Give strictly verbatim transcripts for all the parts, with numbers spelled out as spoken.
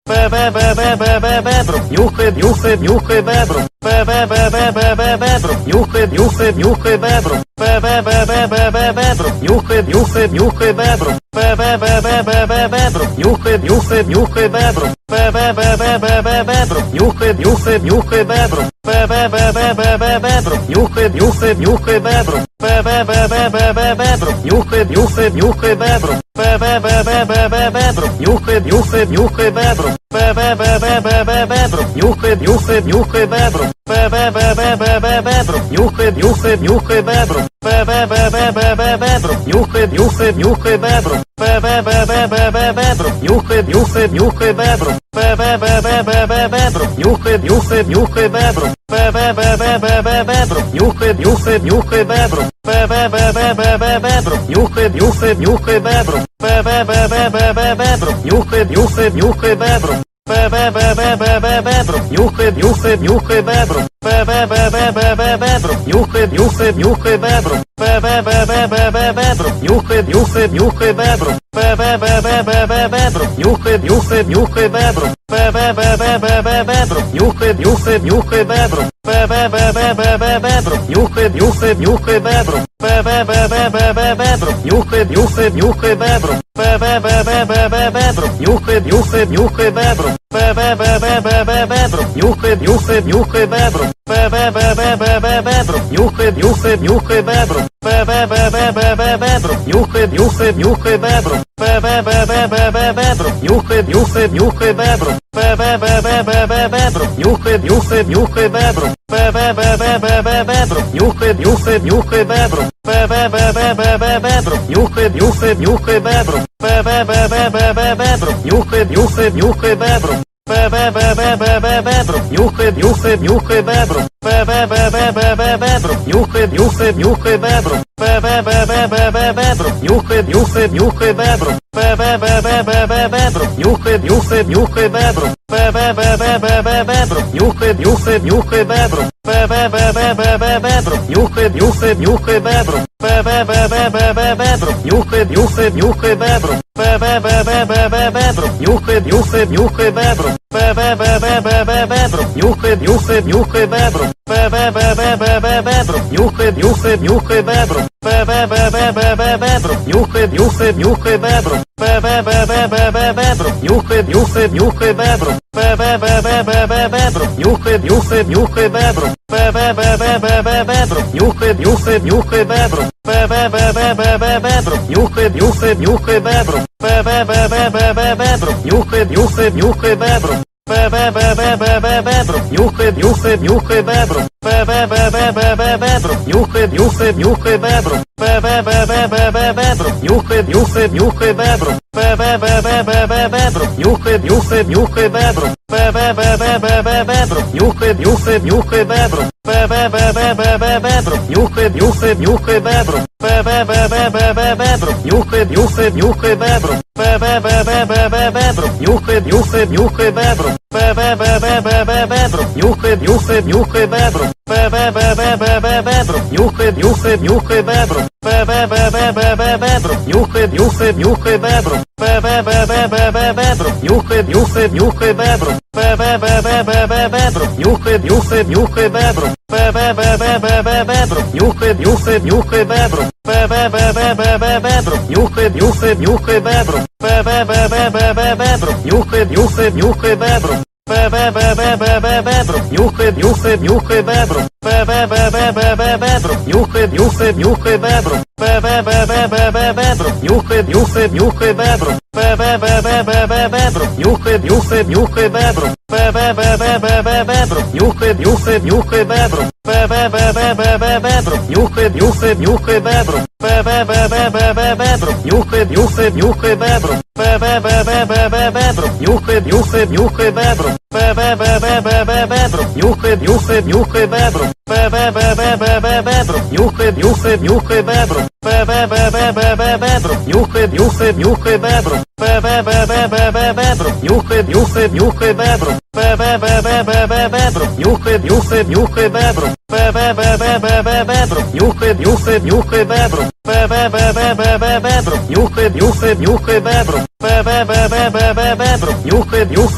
be be be be be be bebru, niuchy, niuchy, niuchy bebru, be be be be be be bebru, niuchy, niuchy, niuchy bebru, be be be be be be bebru, niuchy, niuchy, niuchy bebru, be be be be be be bebru, niuchy, niuchy, niuchy bebru, be be be be be be bebru, niuchy, niuchy, niuchy bebru, be be be be be be bebru, niuchy, niuchy, niuchy bebru, be be be be be be bebru, niuchy, niuchy, niuchy bebru, be be be be be be bebru, niuchy, niuchy, niuchy bebru, be be be be be be bebru, niuchy, niuchy, niuchy bebru, be be be be be be bebru, niuchy, niuchy, niuchy bebru, be be be be be be bebru, niuchy, niuchy, niuchy bebru, be be be be be be bebru, niuchy, niuchy, niuchy bebru, be be be be be be bebru, niuchy, niuchy, niuchy bebru, be be be be be be bebru, niuchy, niuchy, niuchy bebru, be be be be be be bebru, niuchy, niuchy, niuchy bebru, be be be be be be bebru, niuchy, niuchy, niuchy bebru, be be be be be be bebru, niuchy, niuchy, niuchy bebru, be be be be be be bebru, niuchy, niuchy, niuchy bebru, be be be be be be bebru, niuchy, niuchy, niuchy bebru, be be be be be be bebru, niuchy, niuchy, niuchy bebru, be be be be be be bebru, niuchy, niuchy, niuchy bebru, be be be be be be bebru, niuchy, niuchy, niuchy bebru, be be be be be be bebru, niuchy, niuchy, niuchy bebru, be be be be be be bebru, niuchy, niuchy, niuchy bebru, be be be be be be bebru, niuchy, niuchy, niuchy bebru, be be be be be be bebru, niuchy, niuchy, niuchy bebru, be be be be be be bebru, niuchy, niuchy, niuchy bebru, be be be be be be bebru, niuchy, niuchy, niuchy bebru, be be be be be be bebru, niuchy, niuchy, niuchy bebru, be be be be be be bebru, niuchy, niuchy, niuchy bebru, be be be be be be bebru, niuchy, niuchy, niuchy bebru, be be be be be be bebru, niuchy, niuchy, niuchy bebru, be be be be be be bebru, niuchy, niuchy, niuchy bebru, be be be be be be bebru, niuchy, niuchy, niuchy bebru, be be be be be be bebru, niuchy, niuchy, niuchy bebru, be be be be be be bebru, niuchy, niuchy, niuchy bebru, be be be be be be bebru, niuchy, niuchy, niuchy bebru, be be be be be be bebru, niuchy, niuchy, niuchy bebru, be be be be be be bebru, niuchy, niuchy, niuchy bebru, be be be be be be bebru, niuchy, niuchy, niuchy bebru, be be be be be be bebru, niuchy, niuchy, niuchy bebru, be be be be be be bebru, niuchy, niuchy, niuchy bebru, be be be be be be bebru, niuchy, niuchy, niuchy bebru, be be be be be be bebru, niuchy, niuchy, niuchy bebru, be be be be be be bebru, niuchy, niuchy, niuchy bebru, be be be be be be bebru, niuchy, niuchy, niuchy bebru, be be be be be be bebru, niuchy, niuchy, niuchy bebru, be be be be be be bebru, niuchy, niuchy, niuchy bebru, be be be be be be bebru, niuchy, niuchy, niuchy bebru, be be be be be be bebru, niuchy, niuchy, niuchy bebru, be be be be be be bebru, niuchy, niuchy, niuchy bebru, be be be be be be bebru, niuchy, niuchy, niuchy bebru, be be be be be be bebru, niuchy, niuchy, niuchy bebru, be be be be be be bebru, niuchy, niuchy, niuchy bebru, be be be be be be bebru, niuchy, niuchy, niuchy bebru, be be be be be be bebru, niuchy, niuchy, niuchy bebru, be be be be be be bebru, niuchy, niuchy, niuchy bebru, be be be be be be bebru, niuchy, niuchy, niuchy bebru, be be be be be be bebru, niuchy, niuchy, niuchy bebru, be be be be be be bebru, niuchy, niuchy, niuchy bebru, be be be be be be bebru, niuchy, niuchy, niuchy bebru, be be be be be be bebru, niuchy, niuchy, niuchy bebru, be be be be be be bebru, niuchy, niuchy, niuchy bebru, be be be be be be bebru, niuchy, niuchy, niuchy bebru, be be be be be be bebru, niuchy, niuchy, niuchy bebru, be be be be be be bebru, niuchy, niuchy, niuchy bebru, be be be be be be bebru, niuchy, niuchy, niuchy bebru, be be be be be be bebru, niuchy, niuchy, niuchy bebru, be be be be be be bebru, niuchy, niuchy, niuchy bebru, be be be be be be bebru, niuchy, niuchy, niuchy bebru, be be be be be be bebru, niuchy, niuchy, niuchy bebru, be be be be be be bebru, niuchy, niuchy, niuchy bebru, be be be be be be bebru, niuchy, niuchy, niuchy bebru, be be be be be be bebru, niuchy, niuchy, niuchy bebru, be be be be be be bebru, niuchy, niuchy, niuchy bebru, be be be be be be bebru, niuchy, niuchy, niuchy bebru, be be be be be be bebru, niuchy, niuchy, niuchy bebru, be be be be be be bebru, niuchy, niuchy, niuchy bebru, be be be be be be bebru, niuchy, niuchy, niuchy bebru, be be be be be be bebru, niuchy, niuchy,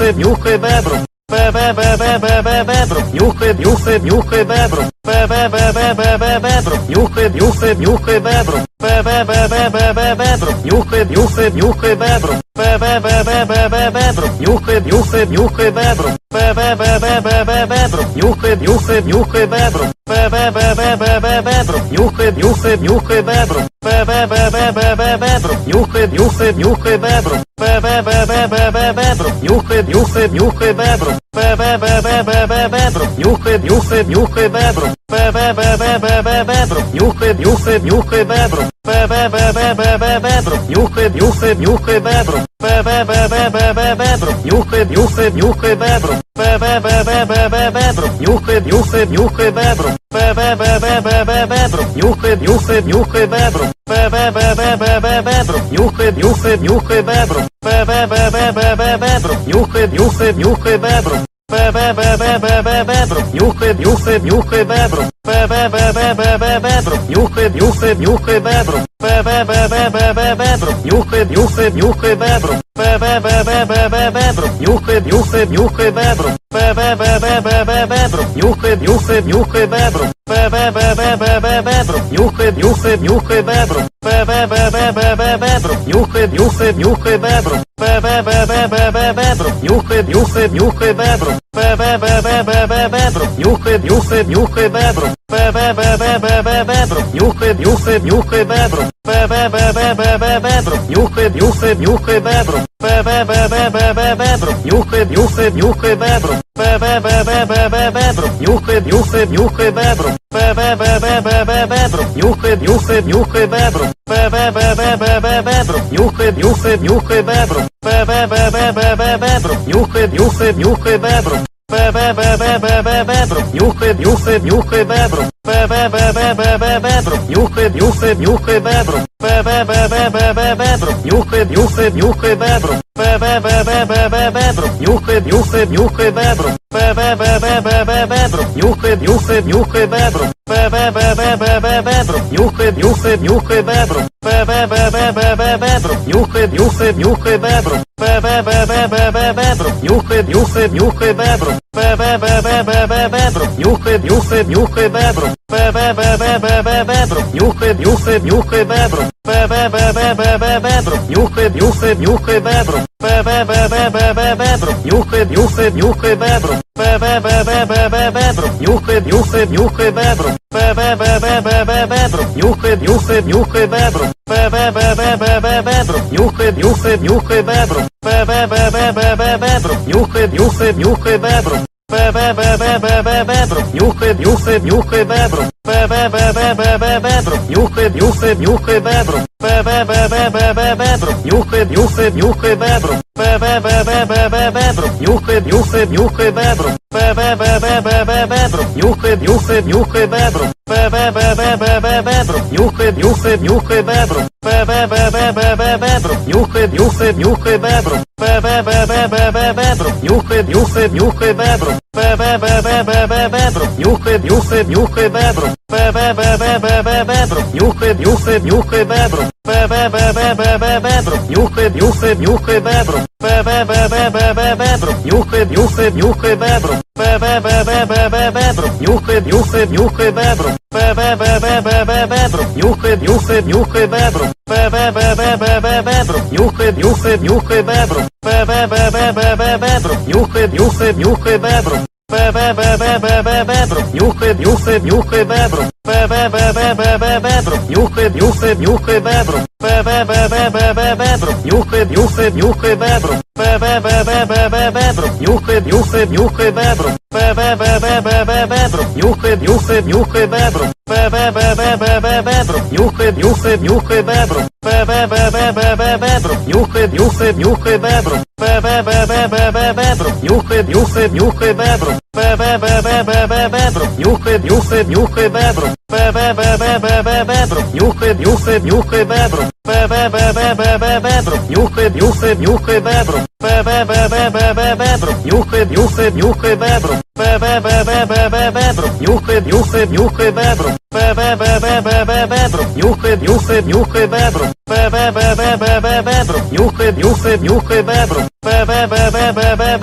niuchy, niuchy bebru. Be be be be be be bebru. Niuchy, niuchy, niuchy bebru. Be be be be be be bebru. Niuchy, niuchy, niuchy bebru. Be be be be be be bebru. Niuchy, niuchy, niuchy bebru. Be be be be be be bebru. Niuchy, niuchy, niuchy bebru. Be be be be be be bebru. Niuchy, niuchy, niuchy bebru. Be be be be be be bebru. Niuchy, niuchy, niuchy bebru. Be be be be be be bebru. Niuchy, niuchy, niuchy bebru. Be be be be be be bebru. Niuchy, niuchy, niuchy bebru. Be be be be be be bebru. Niuchy, niuchy, niuchy bebru. Be be be be be be bebru. Niuchy, niuchy, niuchy bebru. Be be be be be be bebru. Niuchy, niuchy, niuchy bebru. Be be be be be be bebru. Niuchy, niuchy, niuchy bebru. Be be be be be be bebru. Niuchy, niuchy, niuchy bebru. Be be be be be be bebru. Niuchy, niuchy, niuchy bebru. Be be be be be be bebru. Niuchy, niuchy, niuchy bebru. Be be be be be be bebru. Niuchy, niuchy, niuchy bebru. Be be be be be be bebru. Niuchy, niuchy, niuchy bebru. Be be be be be be bebru. Niuchy, niuchy, niuchy bebru. Be be be be be be bebru. Niuchy, niuchy, niuchy bebru. Be be be be be be bebru. Niuchy, niuchy, niuchy bebru. Be be be be be be bebru. Niuchy, niuchy, niuchy bebru. Be be be be be be bebru. Niuchy, niuchy, niuchy bebru. Be be be be be be bebru. Niuchy, niuchy, niuchy bebru. Be be be be be be bebru. Niuchy, niuchy, niuchy bebru. Be be be be be be bebru. Niuchy, niuchy, niuchy bebru. Be be be be be be bebru. Niuchy, niuchy, niuchy bebru. Be be be be be be bebru. Niuchy, niuchy, niuchy bebru. Be be be be be be bebru. Niuchy, niuchy, niuchy bebru. Be be be be be be bebru. Niuchy, niuchy, niuchy bebru. Be be be be be be bebru. Niuchy, niuchy, niuchy bebru. Be be be be be be bebru. Niuchy, niuchy, niuchy bebru. Be be be be be be bebru. Niuchy, niuchy, niuchy bebru. Be be be be be be bebru. Niuchy, niuchy, niuchy bebru. Be be be be be be bebru. Niuchy, niuchy, niuchy bebru. Be be be be be be bebru. Niuchy, niuchy, niuchy bebru. Be be be be be be bebru. Niuchy, niuchy, niuchy bebru. Be be be be be be bebru. Niuchy, niuchy, niuchy bebru. Be be be be be be bebru. Niuchy, niuchy, niuchy bebru. Be be be be be be bebru. Niuchy, niuchy, niuchy bebru. Be be be be be be bebru. Niuchy, niuchy, niuchy bebru. Be be be be be be bebru. Niuchy, niuchy, niuchy bebru. Be be be be be be bebru. Niuchy, niuchy, niuchy bebru. Be be be be be be bebru. Niuchy, niuchy, niuchy bebru. Be be be be be be bebru. Niuchy, niuchy, niuchy bebru. Be be be be be be bebru. Niuchy, niuchy, niuchy bebru. Be be be be be be bebru. Niuchy, niuchy, niuchy bebru. Be be be be be be bebru. Niuchy, niuchy, niuchy bebru. Be be be be be be bebru. Niuchy, niuchy, niuchy bebru. Be be be be be be bebru. Niuchy, niuchy, niuchy bebru. Be be be be be be bebru. Niuchy, niuchy, niuchy bebru. Be be be be be be bebru. Niuchy, niuchy, niuchy bebru. Be be be be be be bebru. Niuchy, niuchy, niuchy bebru. Be be be be be be bebru. Niuchy, niuchy, niuchy bebru. Be be be be be be bebru. Niuchy, niuchy, niuchy bebru. Be be be be be be bebru. Niuchy, niuchy, niuchy bebru. Be be be be be be bebru. Niuchy, niuchy, niuchy bebru. Be be be be be be bebru. Niuchy, niuchy, niuchy bebru. Be be be be be be bebru. Niuchy, niuchy, niuchy bebru. Be be be be be be bebru. Niuchy, niuchy, niuchy bebru. Be be be be be be bebru. Niuchy, niuchy, niuchy bebru. Be be be be be be bebru. Niuchy, niuchy, niuchy bebru. Be be be be be be bebru. Niuchy, niuchy, niuchy bebru. Be be be be be be bebru. Niuchy, niuchy, niuchy bebru. Be be be be be be bebru. Niuchy, niuchy, niuchy bebru. Be be be be be be bebru. Niuchy, niuchy, niuchy bebru. Be be be be be be bebru. Niuchy, niuchy, niuchy bebru. Be be be be be be bebru. Niuchy, niuchy, niuchy bebru. Be be be be be be bebru. Niuchy, niuchy, niuchy bebru. Be be be be be be bebru. Niuchy, niuchy, niuchy bebru. Be be be be be be bebru. Niuchy, niuchy, niuchy bebru. Be be be be be be bebru. Niuchy, niuchy, niuchy bebru. Be be be be be be bebru. Niuchy, niuchy, niuchy bebru. Be be be be be be bebru. Niuchy, niuchy, niuchy bebru. Be be be be be be bebru. Niuchy, niuchy, niuchy bebru. Be be be be be be bebru. Niuchy, niuchy, niuchy bebru. Be be be be be be bebru. Niuchy, niuchy, niuchy bebru. Be be be be be be bebru. Niuchy, niuchy, niuchy bebru. Be be be be be be bebru. Niuchy, niuchy, niuchy bebru. Be be be be be be bebru. Niuchy, niuchy, niuchy bebru. Be be be be be be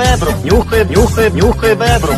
бебру, нюхай, нюхай, нюхай бебру.